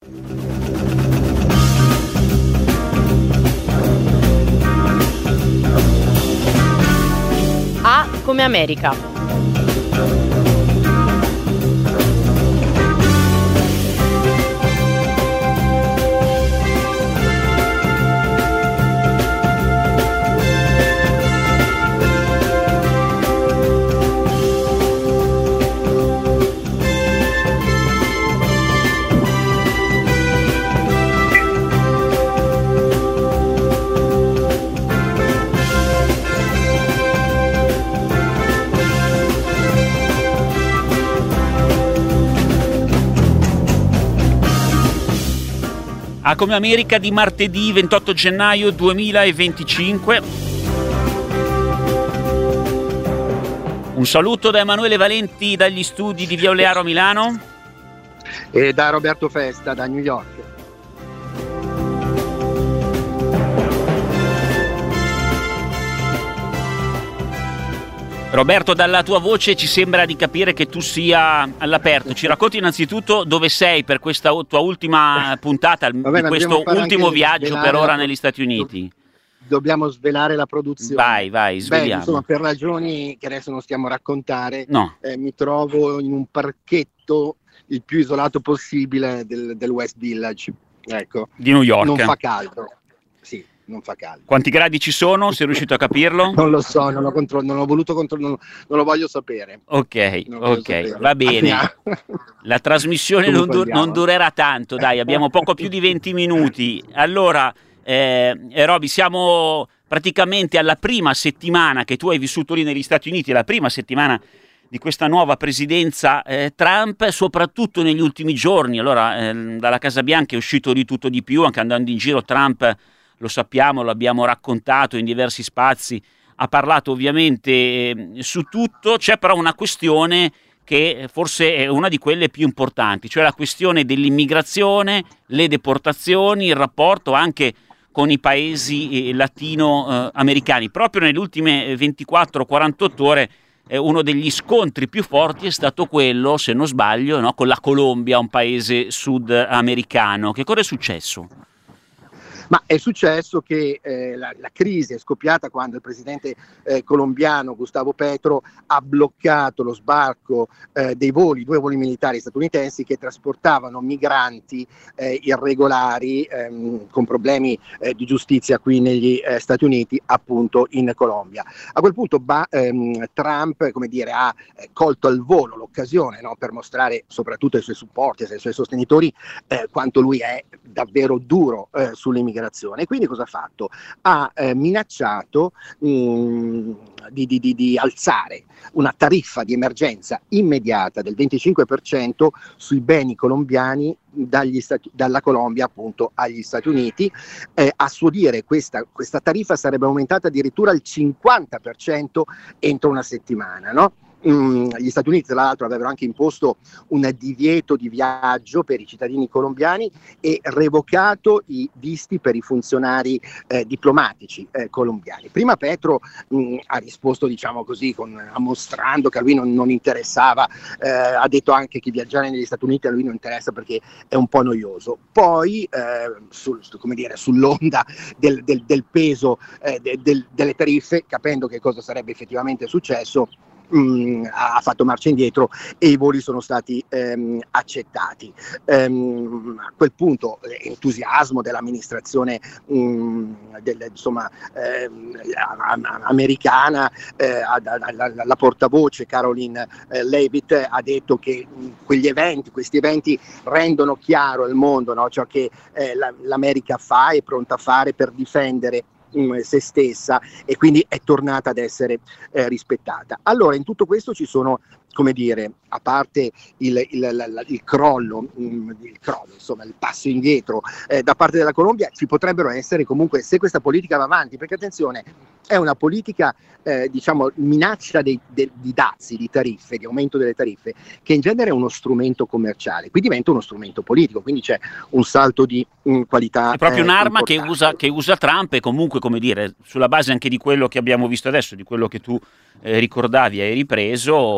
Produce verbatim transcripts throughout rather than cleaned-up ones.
A come America. A come America di martedì ventotto gennaio duemilaventicinque. Un saluto da Emanuele Valenti dagli studi di Via Olearo a Milano e da Roberto Festa da New York. Roberto, dalla tua voce ci sembra di capire che tu sia all'aperto. Ci racconti innanzitutto dove sei per questa tua ultima puntata, Vabbè, di questo ultimo viaggio per ora negli Stati Uniti. Dobbiamo svelare la produzione. Vai, vai, sveliamo. Beh, insomma, per ragioni che adesso non stiamo a raccontare, no. eh, mi trovo in un parchetto il più isolato possibile del, del West Village, ecco. Di New York. Non fa caldo. Sì. Non fa caldo. Quanti gradi ci sono? Sei riuscito a capirlo? Non lo so, non ho, contro- non ho voluto controllare, non, non lo voglio sapere. Ok, voglio ok, sapere. va bene. La trasmissione non, dur- non durerà tanto, dai, abbiamo poco più di venti minuti. Allora, eh, Roby, siamo praticamente alla prima settimana che tu hai vissuto lì negli Stati Uniti, la prima settimana di questa nuova presidenza eh, Trump, soprattutto negli ultimi giorni. Allora, eh, dalla Casa Bianca è uscito di tutto di più, anche andando in giro Trump, lo sappiamo, lo abbiamo raccontato in diversi spazi, ha parlato ovviamente eh, su tutto. C'è però una questione che forse è una di quelle più importanti, cioè la questione dell'immigrazione, le deportazioni, il rapporto anche con i paesi eh, latinoamericani. Proprio nelle ultime ventiquattro quarantotto ore eh, uno degli scontri più forti è stato quello, se non sbaglio, no, con la Colombia, un paese sudamericano. Che cosa è successo? Ma è successo che eh, la, la crisi è scoppiata quando il presidente eh, colombiano Gustavo Petro ha bloccato lo sbarco eh, dei voli, due voli militari statunitensi che trasportavano migranti eh, irregolari ehm, con problemi eh, di giustizia qui negli eh, Stati Uniti, appunto in Colombia. A quel punto ba, ehm, Trump, come dire, ha eh, colto al volo l'occasione, no, per mostrare soprattutto ai suoi supporters, ai suoi sostenitori, eh, quanto lui è davvero duro eh, sull'immigrazione. E quindi cosa ha fatto? Ha eh, minacciato mh, di, di, di, di alzare una tariffa di emergenza immediata del venticinque per cento sui beni colombiani dagli stati, dalla Colombia appunto agli Stati Uniti. Eh, a suo dire questa, questa tariffa sarebbe aumentata addirittura al cinquanta per cento entro una settimana, no? Mm, gli Stati Uniti tra l'altro avevano anche imposto un divieto di viaggio per i cittadini colombiani e revocato i visti per i funzionari eh, diplomatici eh, colombiani. Prima Petro mh, ha risposto, diciamo così, con, mostrando che a lui non, non interessava, eh, ha detto anche che viaggiare negli Stati Uniti a lui non interessa perché è un po' noioso. Poi eh, sul, come dire, sull'onda del, del, del peso eh, de, del, delle tariffe, capendo che cosa sarebbe effettivamente successo, Mm, ha fatto marcia indietro e i voli sono stati ehm, accettati. Ehm, a quel punto eh, entusiasmo dell'amministrazione mm, del, insomma, ehm, americana, eh, la, la, la portavoce Caroline eh, Leavitt ha detto che mh, quegli eventi, questi eventi rendono chiaro al mondo, no, ciò che eh, la, l'America fa, è pronta a fare per difendere se stessa, e quindi è tornata ad essere eh, rispettata. Allora in tutto questo ci sono, come dire, a parte il, il, il, il crollo, il crollo, insomma il passo indietro eh, da parte della Colombia, ci potrebbero essere comunque, se questa politica va avanti, perché attenzione, è una politica eh, diciamo minaccia dei, de, di dazi, di tariffe, di aumento delle tariffe, che in genere è uno strumento commerciale, qui diventa uno strumento politico, quindi c'è un salto di mh, qualità. È proprio eh, un'arma che importante. usa, che usa Trump, e comunque, come dire, sulla base anche di quello che abbiamo visto adesso, di quello che tu eh, ricordavi, hai ripreso,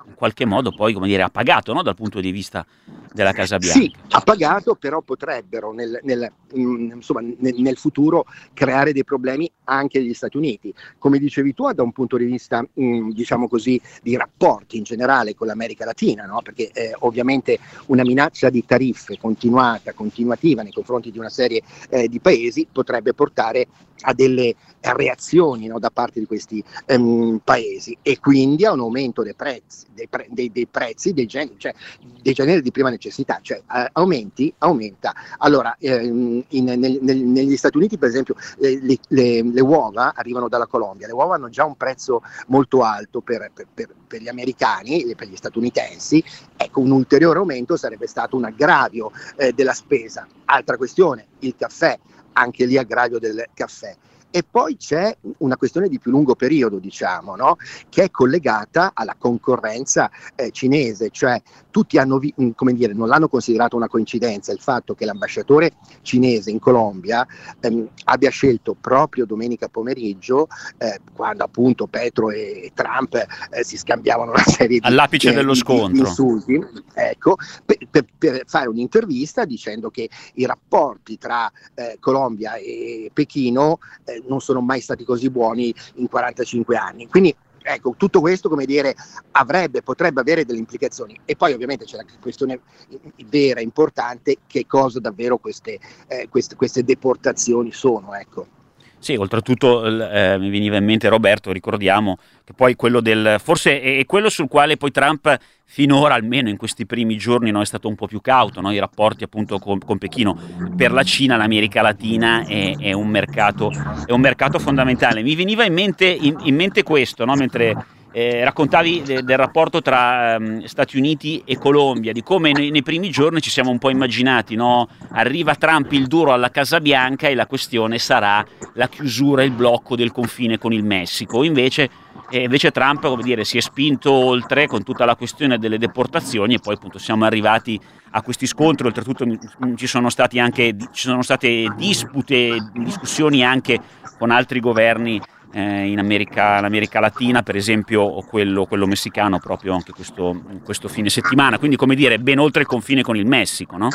in qualche modo poi, come dire, ha pagato, no? Dal punto di vista della Casa Bianca. Sì, ha pagato, però potrebbero nel, nel, mh, insomma, nel, nel futuro creare dei problemi anche agli Stati Uniti. Come dicevi tu, da un punto di vista mh, diciamo così, di rapporti in generale con l'America Latina, no? Perché eh, ovviamente una minaccia di tariffe continuata, continuativa nei confronti di una serie eh, di paesi potrebbe portare a delle reazioni, no, da parte di questi um, paesi, e quindi a un aumento dei prezzi, dei, pre- dei, dei prezzi dei generi, cioè dei generi di prima necessità, cioè uh, aumenti, aumenta. Allora, ehm, in, nel, nel, negli Stati Uniti, per esempio, eh, le, le, le uova arrivano dalla Colombia, le uova hanno già un prezzo molto alto per, per, per, per gli americani e per gli statunitensi. Ecco, un ulteriore aumento sarebbe stato un aggravio eh, della spesa. Altra questione, il caffè, anche lì aggravio del caffè. E poi c'è una questione di più lungo periodo, diciamo, no? Che è collegata alla concorrenza eh, cinese, cioè tutti hanno, vi- come dire, non l'hanno considerato una coincidenza il fatto che l'ambasciatore cinese in Colombia ehm, abbia scelto proprio domenica pomeriggio, eh, quando appunto Petro e Trump eh, si scambiavano una serie di, all'apice eh, dello di, scontro. di insulti, ecco, per, per, per fare un'intervista dicendo che i rapporti tra eh, Colombia e Pechino eh, non sono mai stati così buoni in quarantacinque anni. Quindi ecco, tutto questo, come dire, avrebbe, potrebbe avere delle implicazioni. E poi ovviamente c'è la questione vera, importante, che cosa davvero queste, eh, queste, queste deportazioni sono, ecco. Sì, oltretutto eh, mi veniva in mente, Roberto, ricordiamo che poi quello del, forse è quello sul quale poi Trump finora, almeno in questi primi giorni, no, è stato un po' più cauto, no? I rapporti appunto con, con Pechino. Per la Cina l'America Latina è, è, un, mercato, è un mercato fondamentale. Mi veniva in mente, in, in mente questo, no? Mentre eh, raccontavi de, del rapporto tra um, Stati Uniti e Colombia, di come nei, nei primi giorni ci siamo un po' immaginati, no? Arriva Trump il duro alla Casa Bianca e la questione sarà la chiusura, il blocco del confine con il Messico. Invece, eh, invece Trump, come dire, si è spinto oltre con tutta la questione delle deportazioni, e poi appunto siamo arrivati a questi scontri. Oltretutto ci sono stati anche ci sono state dispute, discussioni anche con altri governi eh, in America, in America Latina, per esempio quello, quello messicano, proprio anche questo, questo fine settimana. Quindi, come dire, ben oltre il confine con il Messico, no?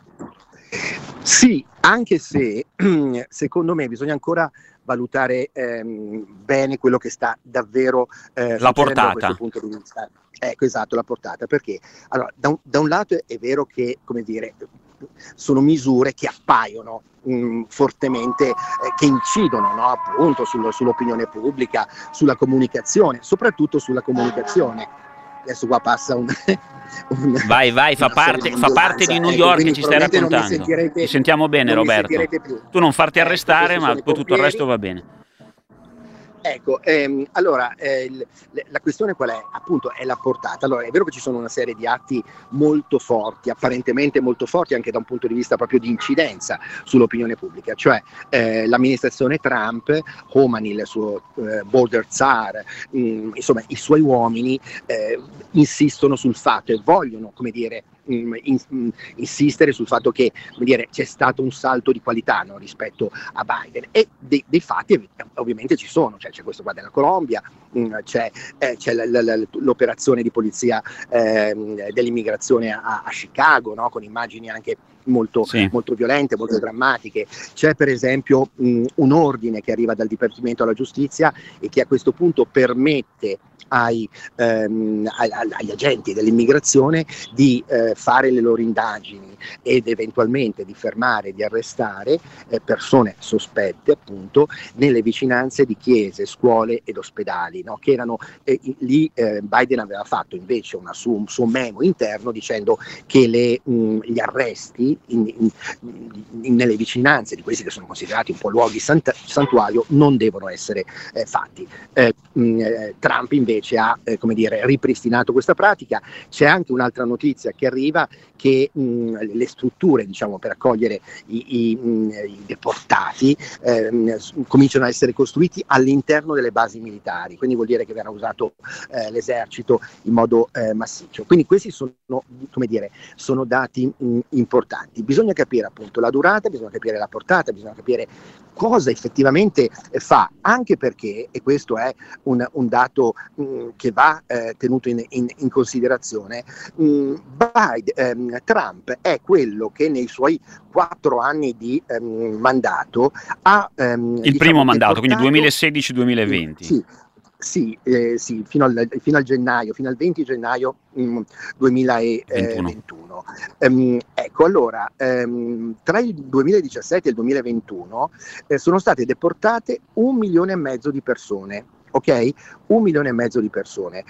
Sì, anche se secondo me bisogna ancora valutare ehm, bene quello che sta davvero eh, la portata da questo punto di vista. Ecco, esatto, la portata, perché allora, da un, da un lato è vero che, come dire, sono misure che appaiono mh, fortemente, eh, che incidono, no, appunto sul, sull'opinione pubblica, sulla comunicazione, soprattutto sulla comunicazione. Adesso qua passa un... un vai vai fa parte, fa parte di New York, ecco, che ci stai raccontando. Ci sentiamo bene, Roberto. Tu non farti arrestare, ecco, ma poi tutto il resto va bene. Ecco, ehm, allora eh, l- la questione qual è? Appunto è la portata. Allora è vero che ci sono una serie di atti molto forti, apparentemente molto forti anche da un punto di vista proprio di incidenza sull'opinione pubblica, cioè eh, l'amministrazione Trump, Khomeini, il suo eh, border czar, mh, insomma i suoi uomini eh, insistono sul fatto e vogliono, come dire, In, in, insistere sul fatto che, come dire, c'è stato un salto di qualità, no, rispetto a Biden, e dei, dei fatti ovviamente ci sono, cioè, c'è questo qua della Colombia, mh, c'è, eh, c'è l, l, l, l'operazione di polizia eh, dell'immigrazione a, a Chicago, no, con immagini anche molto, sì. molto violente, molto drammatiche. C'è per esempio mh, un ordine che arriva dal Dipartimento della Giustizia e che a questo punto permette ai, ehm, agli agenti dell'immigrazione di eh, fare le loro indagini ed eventualmente di fermare, di arrestare eh, persone sospette, appunto, nelle vicinanze di chiese, scuole ed ospedali, no? Che erano eh, lì eh, Biden aveva fatto invece una su, un suo memo interno dicendo che le, mh, gli arresti in, in, in, nelle vicinanze di questi che sono considerati un po' luoghi sant- santuario non devono essere eh, fatti. Eh, mh, Trump invece ha eh, come dire, ripristinato questa pratica. C'è anche un'altra notizia che arriva, che mh, le strutture, diciamo, per accogliere i, i, mh, i deportati eh, cominciano a essere costruiti all'interno delle basi militari, quindi quindi vuol dire che verrà usato eh, l'esercito in modo eh, massiccio. Quindi questi sono, come dire, sono dati mh, importanti. Bisogna capire appunto la durata, bisogna capire la portata, bisogna capire cosa effettivamente fa, anche perché, e questo è un, un dato mh, che va eh, tenuto in, in, in considerazione, mh, Biden, ehm, Trump è quello che nei suoi quattro anni di ehm, mandato ha ehm, il diciamo, primo mandato, portato, quindi duemilasedici duemilaventi. Sì, sì, eh, sì fino, al, fino al gennaio, fino al venti gennaio mh, duemilaventuno. Um, ecco, allora, um, tra il duemiladiciassette e il duemilaventuno eh, sono state deportate un milione e mezzo di persone. Ok? Un milione e mezzo di persone.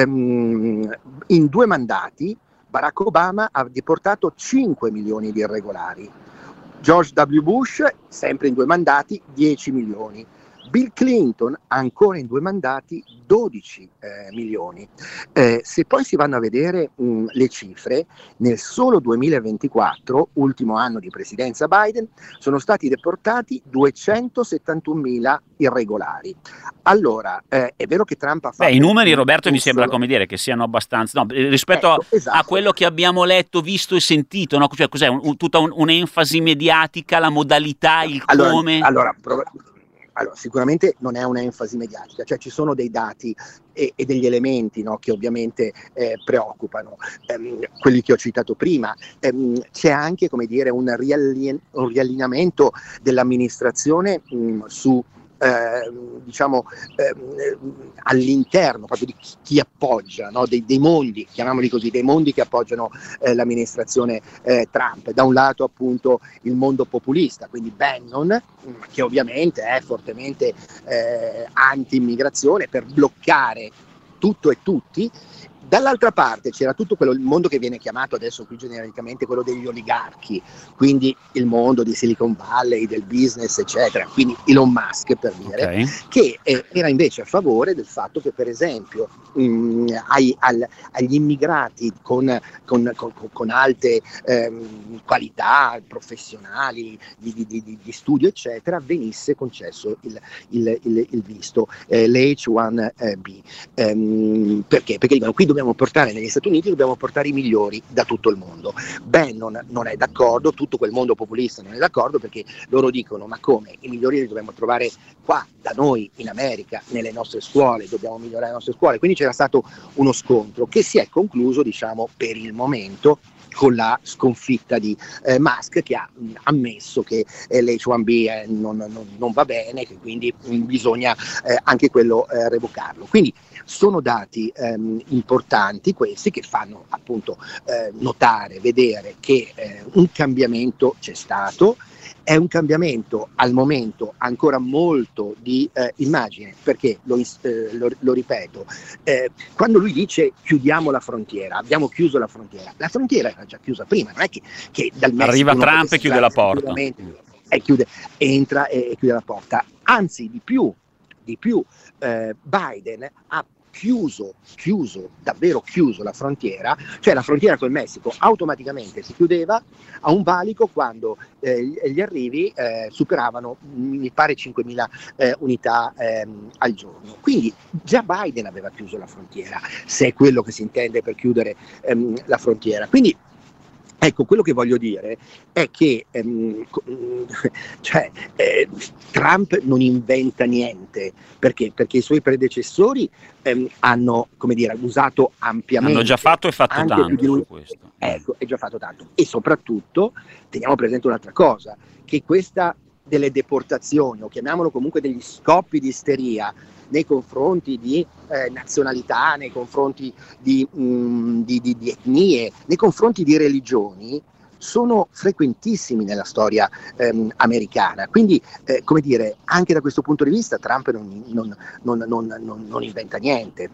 Um, in due mandati Barack Obama ha deportato cinque milioni di irregolari. George W. Bush, sempre in due mandati, dieci milioni. Bill Clinton, ancora in due mandati, dodici eh, milioni. Eh, se poi si vanno a vedere mh, le cifre, nel solo duemilaventiquattro, ultimo anno di presidenza Biden, sono stati deportati duecentosettantunomila irregolari. Allora, eh, è vero che Trump ha fatto... Beh, i numeri, Roberto, mi sembra come dire che siano abbastanza... No, rispetto ecco, esatto. a quello che abbiamo letto, visto e sentito, no? Cioè, cos'è? Un, tutta un, un'enfasi mediatica, la modalità, il allora, come... Allora, prov- Allora, sicuramente non è un'enfasi mediatica, cioè ci sono dei dati e, e degli elementi, no, che ovviamente eh, preoccupano, ehm, quelli che ho citato prima. Ehm, c'è anche, come dire, un, riallin- un riallineamento dell'amministrazione mh, su Eh, diciamo eh, all'interno proprio di chi, chi appoggia, no? dei, dei mondi, chiamiamoli così, dei mondi che appoggiano eh, l'amministrazione eh, Trump. Da un lato appunto il mondo populista, quindi Bannon, che ovviamente è fortemente eh, anti-immigrazione per bloccare tutto e tutti. Dall'altra parte c'era tutto quello, il mondo che viene chiamato adesso qui genericamente quello degli oligarchi, quindi il mondo di Silicon Valley, del business, eccetera, quindi Elon Musk per dire, okay. che eh, era invece a favore del fatto che per esempio mh, ai, al, agli immigrati con, con, con, con alte ehm, qualità professionali, di, di, di, di studio, eccetera, venisse concesso il, il, il, il visto, eh, l'H uno B. Ehm, perché? Perché dicono qui dobbiamo portare negli Stati Uniti, dobbiamo portare i migliori da tutto il mondo. Bannon non è d'accordo, tutto quel mondo populista non è d'accordo, perché loro dicono ma come, i migliori li dobbiamo trovare qua, da noi, in America, nelle nostre scuole, dobbiamo migliorare le nostre scuole. Quindi c'era stato uno scontro che si è concluso, diciamo, per il momento con la sconfitta di eh, Musk, che ha mh, ammesso che eh, l'H uno B eh, non, non, non va bene, che quindi mh, bisogna eh, anche quello eh, revocarlo. Quindi sono dati ehm, importanti questi che fanno appunto eh, notare, vedere che eh, un cambiamento c'è stato. È un cambiamento al momento ancora molto di eh, immagine, perché lo, eh, lo, lo ripeto, eh, quando lui dice chiudiamo la frontiera, abbiamo chiuso la frontiera, la frontiera era già chiusa prima, non è che, che dal Messico arriva Trump e chiude la porta, e chiude, entra e, e chiude la porta, anzi di più, di più eh, Biden ha chiuso, chiuso, davvero chiuso la frontiera, cioè la frontiera col Messico automaticamente si chiudeva a un valico quando eh, gli arrivi eh, superavano, mi pare, cinquemila eh, unità ehm, al giorno. Quindi già Biden aveva chiuso la frontiera, se è quello che si intende per chiudere ehm, la frontiera. Quindi ecco, quello che voglio dire è che ehm, cioè, eh, Trump non inventa niente, perché? Perché i suoi predecessori ehm, hanno, come dire, usato ampiamente. Hanno già fatto e fatto tanto di lui, su questo. Ecco, è già fatto tanto. E soprattutto teniamo presente un'altra cosa, che questa delle deportazioni, o chiamiamolo comunque degli scoppi di isteria, nei confronti di eh, nazionalità, nei confronti di, mh, di, di, di etnie, nei confronti di religioni, sono frequentissimi nella storia ehm, americana. Quindi, eh, come dire, anche da questo punto di vista Trump non, non, non, non, non, non inventa niente.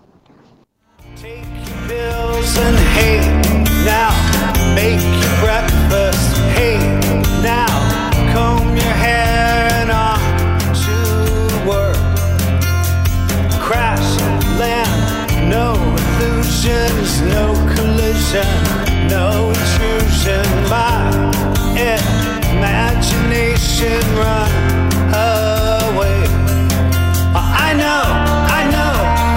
Take your pills and hey, now make your breakfast. Hey, now comb your hair and on to work. Crash, land, no illusions, no collision, no intrusion. My imagination run away. I know, I know.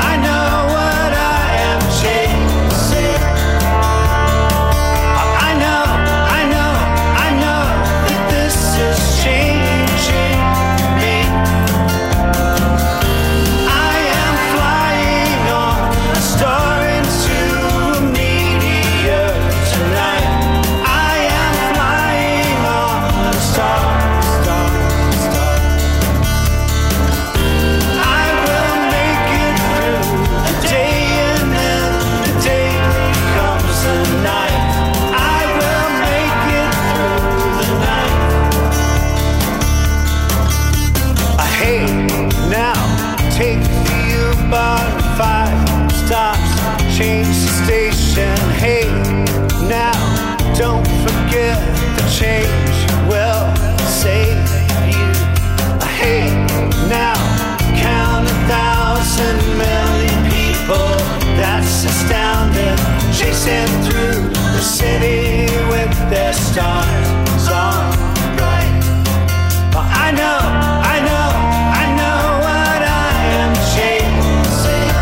city with their stars on bright. But I know, I know, I know what I am chasing.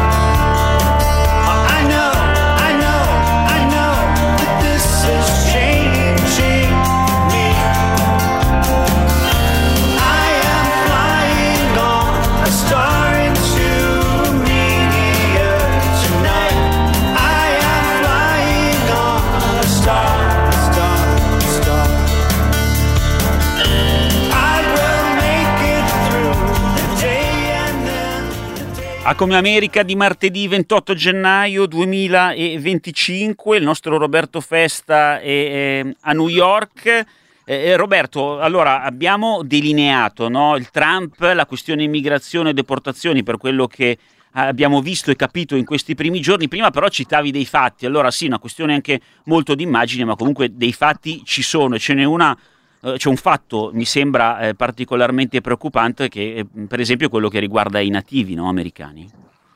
But I know, I know, I know that this is changing me. I am flying on a star into meteor tonight. I am flying on a star, star, star. I will make it through the day and then the day. A Come America di martedì ventotto gennaio duemilaventicinque, il nostro Roberto Festa è, è a New York. Eh, Roberto, allora abbiamo delineato, no, il Trump, la questione immigrazione e deportazioni per quello che abbiamo visto e capito in questi primi giorni. Prima però citavi dei fatti, allora sì, una questione anche molto di immagine, ma comunque dei fatti ci sono e ce n'è una. Eh, c'è un fatto, mi sembra eh, particolarmente preoccupante, che eh, per esempio è quello che riguarda i nativi, no, americani.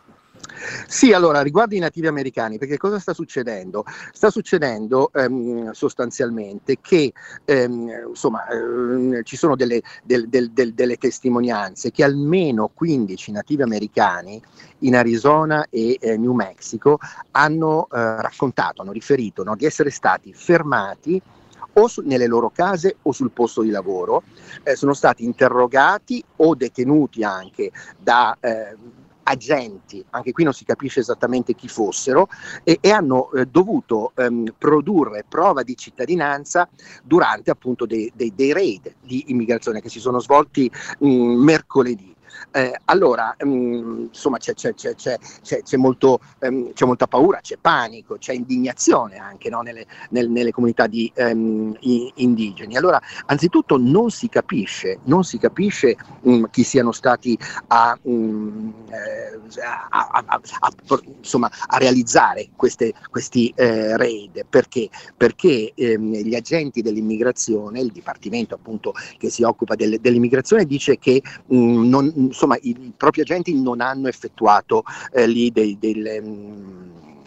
Sì, allora, riguardo i nativi americani, perché cosa sta succedendo? Sta succedendo ehm, sostanzialmente che ehm, insomma, ehm, ci sono delle, del, del, del, delle testimonianze che almeno quindici nativi americani in Arizona e eh, New Mexico hanno eh, raccontato, hanno riferito, no, di essere stati fermati o su, nelle loro case o sul posto di lavoro, eh, sono stati interrogati o detenuti anche da eh, agenti, anche qui non si capisce esattamente chi fossero, e, e hanno eh, dovuto ehm, produrre prova di cittadinanza durante appunto dei, dei, dei raid di immigrazione che si sono svolti mh, mercoledì. Eh, allora, mh, insomma, c'è, c'è, c'è, c'è, c'è, c'è, molto, ehm, c'è molta paura, c'è panico, c'è indignazione anche, no, nelle, nel, nelle comunità di, ehm, indigeni. Allora, anzitutto non si capisce, non si capisce mh, chi siano stati a, mh, eh, a, a, a, a, insomma, a realizzare queste, questi eh, raid. Perché? Perché ehm, gli agenti dell'immigrazione, il dipartimento appunto che si occupa del, dell'immigrazione, dice che mh, non insomma i, i propri agenti non hanno effettuato eh, lì dei, delle, mh,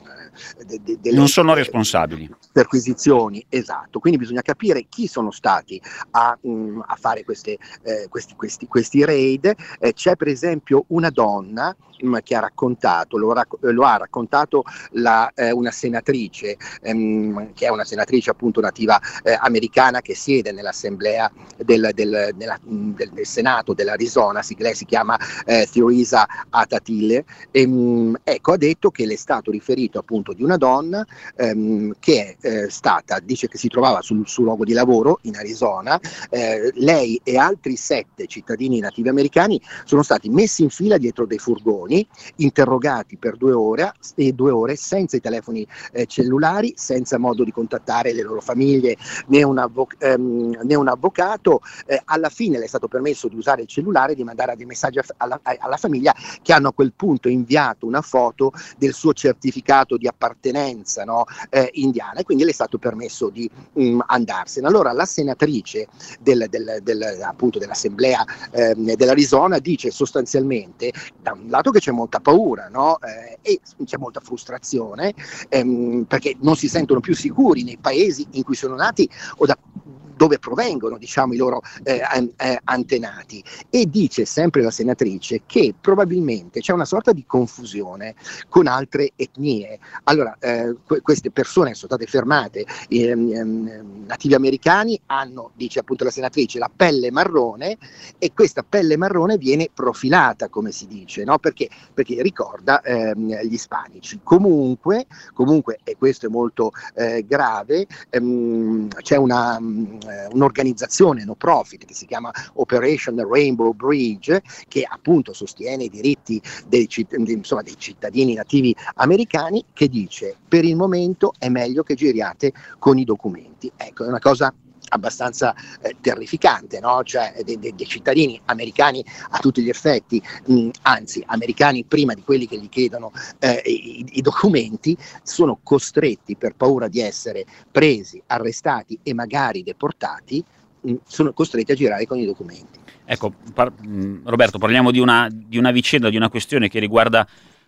de, de, delle non sono responsabili perquisizioni, esatto, quindi bisogna capire chi sono stati a, mh, a fare queste, eh, questi, questi, questi raid. Eh, c'è per esempio una donna mh, che ha raccontato, lo, rac- lo ha raccontato la, eh, una senatrice ehm, che è una senatrice appunto nativa eh, americana che siede nell'assemblea del, del, nella, del, del Senato dell'Arizona, si, lei si chiama eh, Theresa Atatile, e, mh, ecco, ha detto che le è stato riferito appunto di una donna ehm, che è eh, stata, dice che si trovava sul suo luogo di lavoro in Arizona, eh, lei e altri sette cittadini nativi americani sono stati messi in fila dietro dei furgoni, interrogati per due ore e due ore senza i telefoni eh, cellulari, senza modo di contattare le loro famiglie né un, avvoc- ehm, né un avvocato. Eh, alla fine le è stato permesso di usare il cellulare e di mandare dei messaggi alla, alla famiglia, che hanno a quel punto inviato una foto del suo certificato di appartenenza, no, eh, indiana, e quindi le è stato permesso di mh, andarsene. Allora la senatrice del, del, del, appunto dell'assemblea ehm, dell'Arizona dice sostanzialmente, da un lato, che c'è molta paura, no, eh, e c'è molta frustrazione ehm, perché non si sentono più sicuri nei paesi in cui sono nati o da dove provengono, diciamo, i loro eh, eh, antenati, e dice sempre la senatrice che probabilmente c'è una sorta di confusione con altre etnie. Allora eh, que- queste persone sono state fermate, ehm, ehm, nativi americani hanno, dice appunto la senatrice, la pelle marrone, e questa pelle marrone viene profilata, come si dice, no? Perché? Perché ricorda ehm, gli ispanici. Comunque, comunque, e questo è molto eh, grave, ehm, c'è una un'organizzazione no profit che si chiama Operation Rainbow Bridge, che appunto sostiene i diritti dei, insomma, dei cittadini nativi americani, che dice: per il momento è meglio che giriate con i documenti. Ecco, è una cosa abbastanza eh, terrificante, no? Cioè dei, dei, dei cittadini americani a tutti gli effetti, mh, anzi americani prima di quelli che gli chiedono eh, i, i documenti, sono costretti, per paura di essere presi, arrestati e magari deportati, mh, sono costretti a girare con i documenti. Ecco, par- Roberto, parliamo di una, di una vicenda, di una questione che riguarda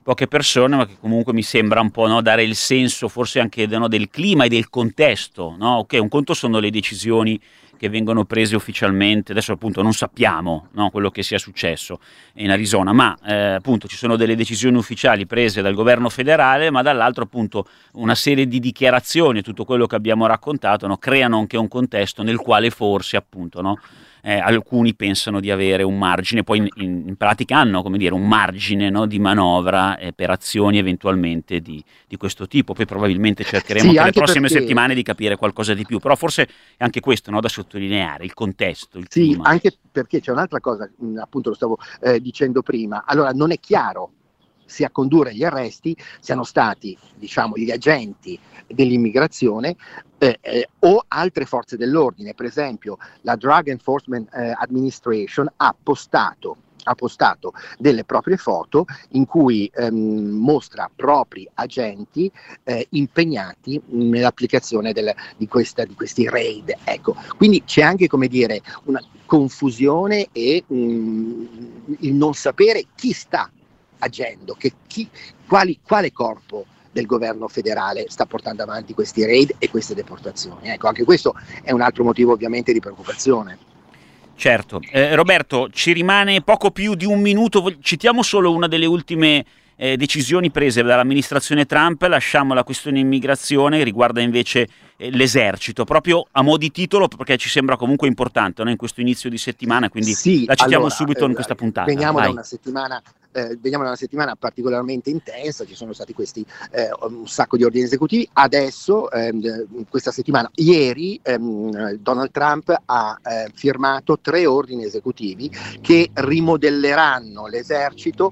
poche persone, ma che comunque mi sembra un po', no, dare il senso forse anche, no, del clima e del contesto, no? Ok, un conto sono le decisioni che vengono prese ufficialmente, adesso appunto non sappiamo, no, quello che sia successo in Arizona, ma eh, appunto ci sono delle decisioni ufficiali prese dal governo federale, ma dall'altro appunto una serie di dichiarazioni, tutto quello che abbiamo raccontato, no, creano anche un contesto nel quale forse appunto, no, eh, alcuni pensano di avere un margine, poi in, in, in pratica hanno, come dire, un margine, no, di manovra eh, per azioni eventualmente di, di questo tipo. Poi probabilmente cercheremo Sì, anche le prossime perché... settimane di capire qualcosa di più, però forse è anche questo, no, da sottolineare, il contesto, il Sì, clima. anche perché c'è un'altra cosa, appunto lo stavo eh, dicendo prima, allora non è chiaro se a condurre gli arresti siano stati, diciamo, gli agenti dell'immigrazione eh, eh, o altre forze dell'ordine. Per esempio la Drug Enforcement eh, Administration ha postato ha postato delle proprie foto in cui ehm, mostra propri agenti eh, impegnati nell'applicazione del, di, questa, di questi raid. Ecco, quindi c'è anche, come dire, una confusione e mh, il non sapere chi sta agendo, che chi, quali, quale corpo del governo federale sta portando avanti questi raid e queste deportazioni. Ecco, anche questo è un altro motivo ovviamente di preoccupazione. Certo. Eh, Roberto, ci rimane poco più di un minuto, citiamo solo una delle ultime eh, decisioni prese dall'amministrazione Trump, lasciamo la questione immigrazione, riguarda invece eh, l'esercito, proprio a mo' di titolo, perché ci sembra comunque importante, no, in questo inizio di settimana, quindi sì, la citiamo allora, subito eh, in questa puntata. Veniamo Vai. da una settimana Eh, veniamo da una settimana particolarmente intensa, ci sono stati questi eh, un sacco di ordini esecutivi. Adesso, ehm, questa settimana, ieri, ehm, Donald Trump ha eh, firmato tre ordini esecutivi che rimodelleranno l'esercito.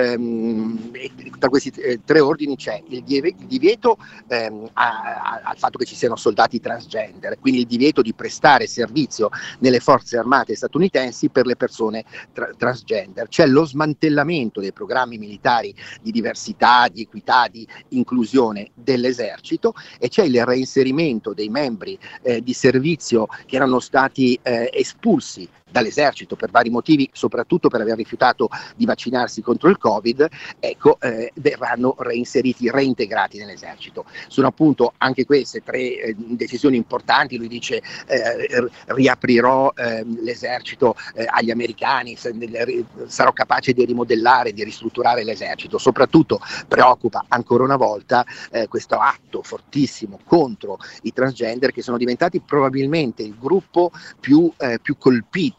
Ehm, e tra questi eh, tre ordini c'è il divieto ehm, al fatto che ci siano soldati transgender, quindi il divieto di prestare servizio nelle forze armate statunitensi per le persone tra- transgender. C'è lo smantellamento dei programmi militari di diversità, di equità, di inclusione dell'esercito, e c'è il reinserimento dei membri eh, di servizio che erano stati eh, espulsi dall'esercito per vari motivi, soprattutto per aver rifiutato di vaccinarsi contro il Covid. Ecco, eh, verranno reinseriti, reintegrati nell'esercito. Sono appunto anche queste tre eh, decisioni importanti. Lui dice eh, riaprirò eh, l'esercito eh, agli americani, se, sarò capace di rimodellare, di ristrutturare l'esercito. Soprattutto preoccupa ancora una volta eh, questo atto fortissimo contro i transgender, che sono diventati probabilmente il gruppo più, eh, più colpito.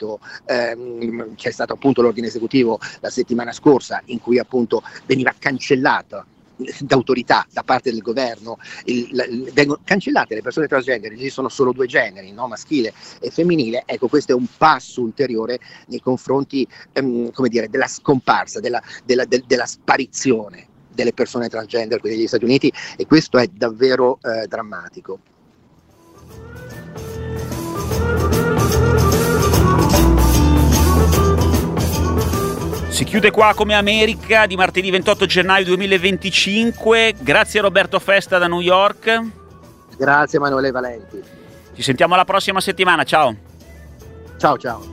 Eh, c'è stato appunto l'ordine esecutivo la settimana scorsa in cui appunto veniva cancellata d'autorità da parte del governo, il, la, vengono cancellate le persone transgender, ci sono solo due generi, no? Maschile e femminile. Ecco, questo è un passo ulteriore nei confronti ehm, come dire, della scomparsa, della, della, del, della sparizione delle persone transgender qui negli Stati Uniti, e questo è davvero eh, drammatico. Si chiude qua Come America di martedì ventotto gennaio duemilaventicinque. Grazie a Roberto Festa da New York. Grazie Emanuele Valenti. Ci sentiamo la prossima settimana, ciao. Ciao ciao.